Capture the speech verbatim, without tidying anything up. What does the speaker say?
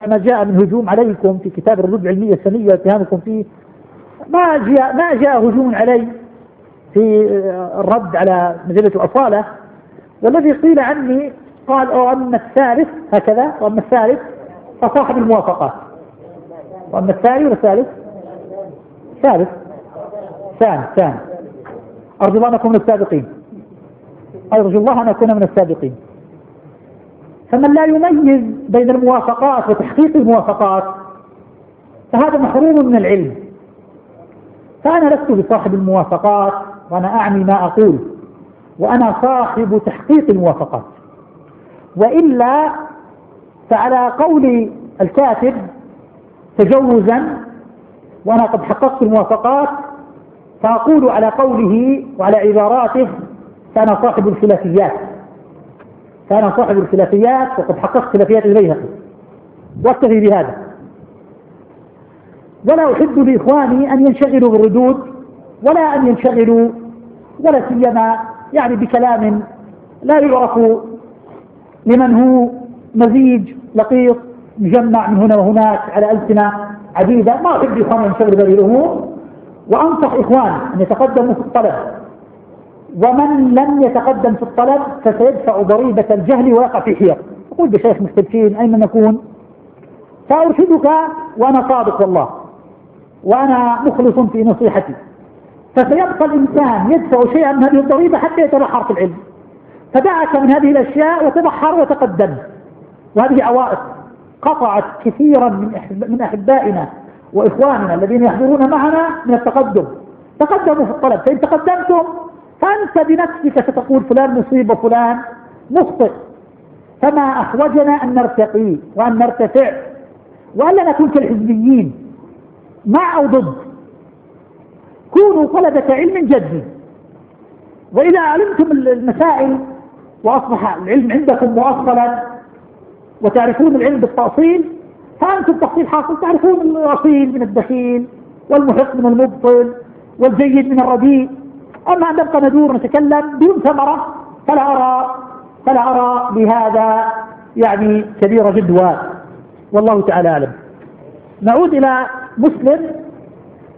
ما جاء من هجوم عليكم في كتاب الردود العلمية السنية واتهامكم فيه، ما جاء ما جاء هجوم علي في الرد على مجلة الأصالة، والذي قيل عني قال أما الثالث هكذا، وأما الثالث فصاحب الموافقات، وأما الثاني والثالث ثالث ثاني ثاني أرجو الله أن أكون من السابقين، أرجو الله أن أكون من السابقين. فمن لا يميز بين الموافقات وتحقيق الموافقات فهذا محروم من العلم. فأنا لست بصاحب الموافقات، وأنا أعني ما أقول، وأنا صاحب تحقيق الموافقات. وإلا فعلى قول الكاتب تجوزا، وأنا قد حققت الموافقات، فأقول على قوله وعلى عباراته فأنا صاحب الخلافيات، فأنا صاحب الخلافيات وقد حققت خلافيات البيهقي، واكتفي بهذا. ولا أحب لإخواني أن ينشغلوا بالردود، ولا أن ينشغلوا ولا سيما يعني بكلام لا يعرف لمن هو مزيج لقيط مجمع من هنا وهناك على ألسنة عديدة. ما أحب لإخواني أن ينشغلوا بهذه الأمور، وأنصح إخواني أن يتقدموا في الطلب، ومن لم يتقدم في الطلب فسيدفع ضريبة الجهل ويقع في حير. أقول بشيخ مختلفين أين نكون؟ فأرشدك وأنا صادق والله، وأنا مخلص في نصيحتي. فسيبقى الإنسان يدفع شيئا من هذه الضريبة حتى يتبحر في العلم، فدعك من هذه الأشياء وتبحر وتقدم. وهذه عوائق قطعت كثيرا من أحبائنا وإخواننا الذين يحضرون معنا من التقدم. تقدموا في الطلب، فإن تقدمتم فأنت بنفسك ستقول فلان مصيب وفلان مخطئ. فما أحوجنا أن نرتقي وأن نرتفع، وألا نكون كالحزبيين مع أو ضد. كونوا طلبة علم جد، وإذا علمتم المسائل وأصبح العلم عندكم مؤصلا وتعرفون العلم بالتأصيل، فأنتم تحصيل حاصل، تعرفون الأصيل من الدخيل والمحق من المبطل والجيد من الرديء. أما أن نبقى ندور نتكلم بدون ثمرة فلا أرى فلا أرى بهذا يعني كبير جدوى، والله تعالى أعلم. نعود إلى مسلم